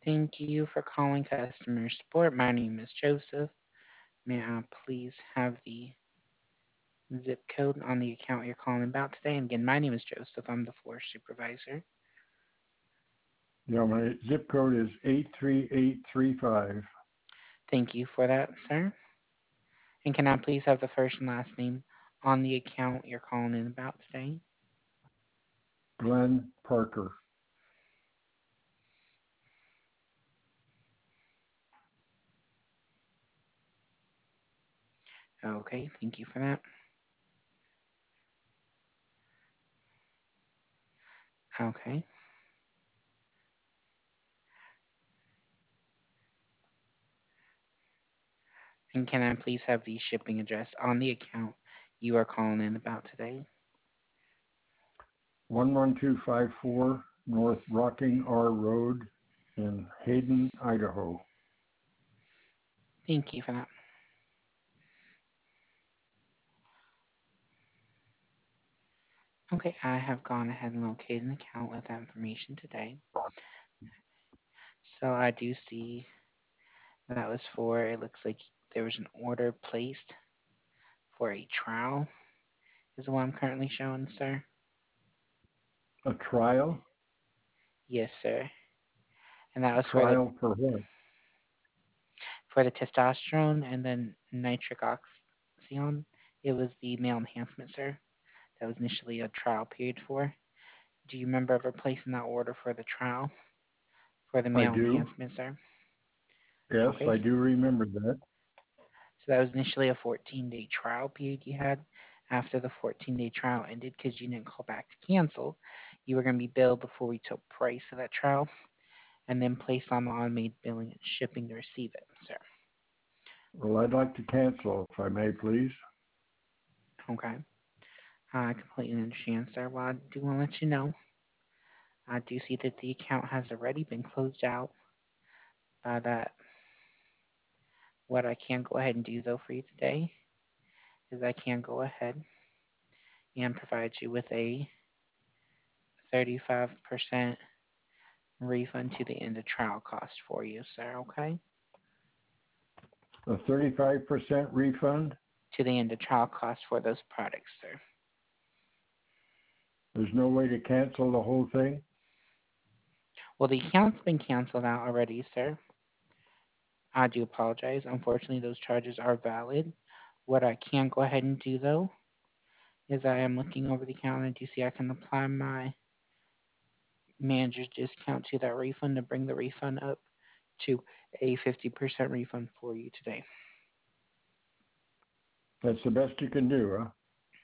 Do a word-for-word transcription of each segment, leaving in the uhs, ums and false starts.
Thank you for calling customer support. My name is Joseph. May I please have the zip code on the account you're calling about today? And again, my name is Joseph. I'm the floor supervisor. Yeah, my zip code is eight three eight three five. Thank you for that, sir. And can I please have the first and last name on the account you're calling in about today? Glenn Parker. Okay, thank you for that. Okay. And can I please have the shipping address on the account you are calling in about today? one one two five four North Rocking R Road in Hayden, Idaho. Thank you for that. Okay, I have gone ahead and located an account with that information today. So I do see that was for, it looks like there was an order placed for a trowel, is what I'm currently showing, sir. A trial? Yes, sir. And that A was for the trial for what? for the testosterone and then nitric oxide. It was the male enhancement, sir. That was initially a trial period for. Do you remember ever placing that order for the trial for the I male do. enhancement, sir? Yes, Okay. I do remember that. So that was initially a fourteen day trial period you had. After the fourteen day trial ended, because you didn't call back to cancel, you were going to be billed the full retail price of that trial and then placed on the automated billing and shipping to receive it, sir. Well, I'd like to cancel, if I may, please. Okay. I completely understand, sir. Well, I do want to let you know, I do see that the account has already been closed out. By that, what I can go ahead and do, though, for you today is I can go ahead and provide you with a thirty-five percent refund to the end of trial cost for you, sir, okay? A thirty-five percent refund? To the end of trial cost for those products, sir. There's no way to cancel the whole thing? Well, the account's been canceled out already, sir. I do apologize. Unfortunately, those charges are valid. What I can go ahead and do, though, is I am looking over the account and do see I can apply my manager's discount to that refund to bring the refund up to a fifty percent refund for you today. That's the best you can do, huh?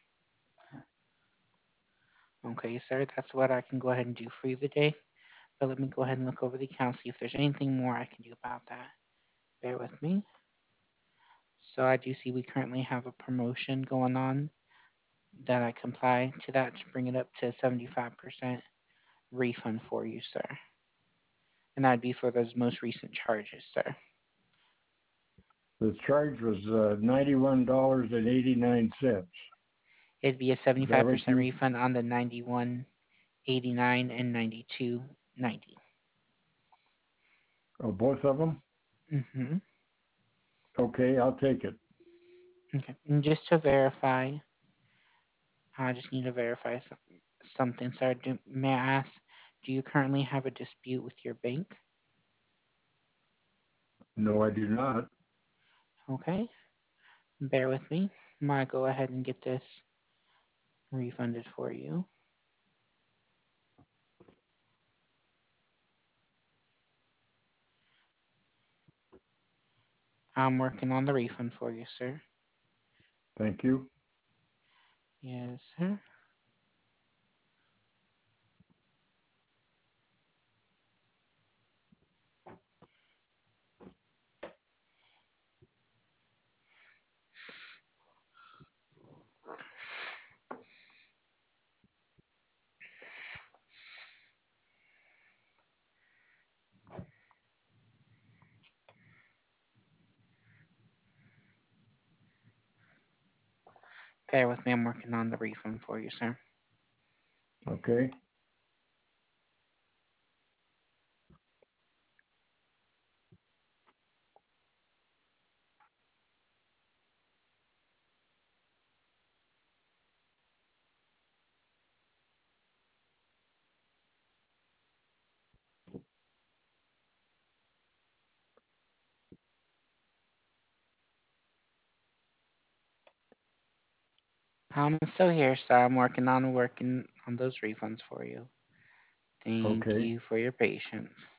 Okay, sir, that's what I can go ahead and do for you today. But let me go ahead and look over the account, see if there's anything more I can do about that. Bear with me. So I do see we currently have a promotion going on that I comply to that to bring it up to seventy-five percent refund for you, sir. And that'd be for those most recent charges, sir. The charge was uh, ninety-one dollars and eighty-nine cents. It'd be a Is that what seventy-five percent you? refund on the ninety-one eighty-nine and ninety-two ninety. Oh, both of them? Mm-hmm. Okay, I'll take it. Okay. And just to verify, I just need to verify some, something, sir. Do, may I ask, do you currently have a dispute with your bank? No, I do not. Okay. Bear with me. I'm going to go ahead and get this refunded for you. I'm working on the refund for you, sir. Thank you. Yes, sir. Bear with me. I'm working on the refund for you, sir. Okay. I'm still here, sir. I'm working on working on those refunds for you. Thank Okay. you for your patience.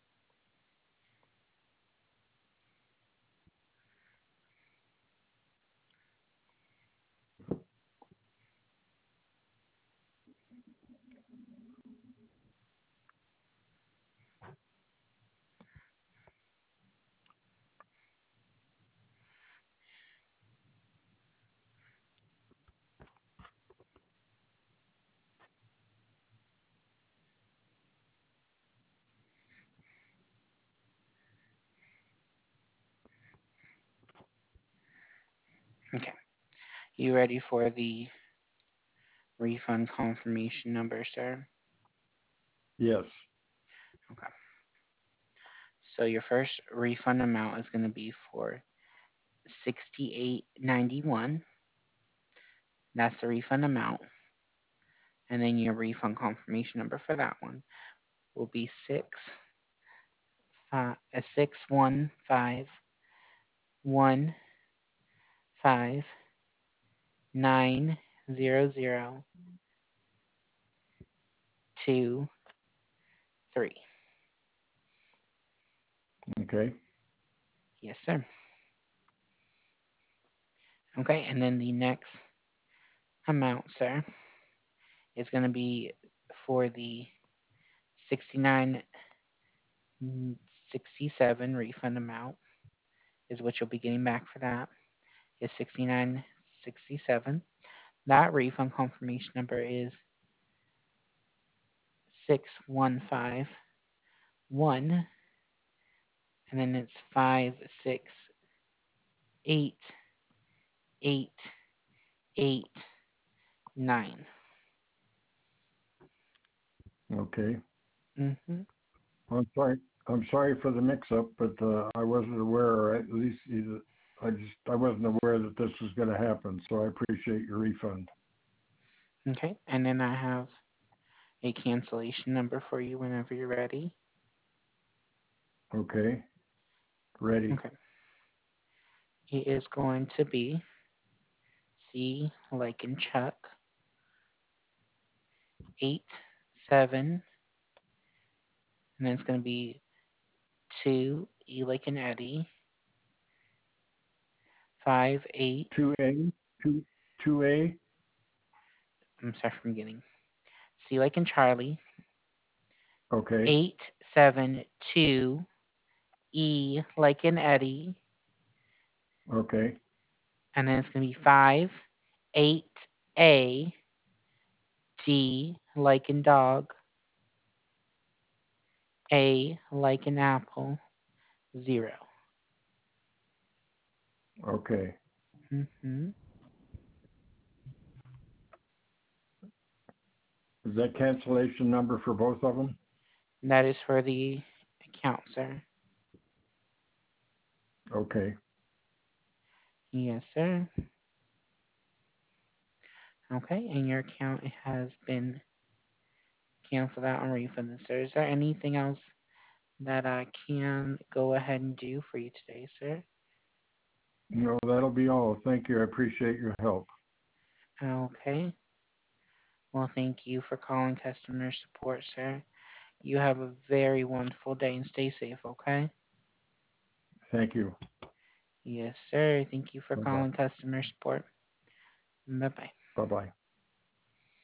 Okay. You ready for the refund confirmation number, sir? Yes. Okay. So your first refund amount is going to be for sixty-eight ninety-one. That's the refund amount. And then your refund confirmation number for that one will be six five uh, six one five one five nine zero zero two three. Okay. Yes, sir. Okay, and then the next amount, sir, is going to be for the sixty-nine sixty-seven refund amount is what you'll be getting back for that is sixty-nine sixty-seven. That refund confirmation number is six one five one, and then it's five six eight eight eight nine. Okay. Mm-hmm. I'm sorry. I'm sorry for the mix-up, but uh, I wasn't aware, or at least either, I just I wasn't aware that this was going to happen. So I appreciate your refund. Okay, and then I have a cancellation number for you whenever you're ready. Okay. Ready. Okay, it is going to be C like in Chuck eight seven, and then it's going to be two E like in Eddie five eight. Two A. Two two A. I'm sorry from beginning. C like in Charlie Okay. eight seven two E like in Eddie, Okay. and then it's going to be five eight A D like in dog, A like in apple, zero. Okay. Mm-hmm. Is that cancellation number for both of them? That is for the account, sir. Okay. Yes, sir. Okay, and your account has been canceled out and refunded, sir. Is there anything else that I can go ahead and do for you today, sir? No, that'll be all. Thank you. I appreciate your help. Okay. Well, thank you for calling customer support, sir. You have a very wonderful day and stay safe, okay? Thank you. Yes, sir. Thank you for Bye bye. calling customer support. Bye bye. Bye bye.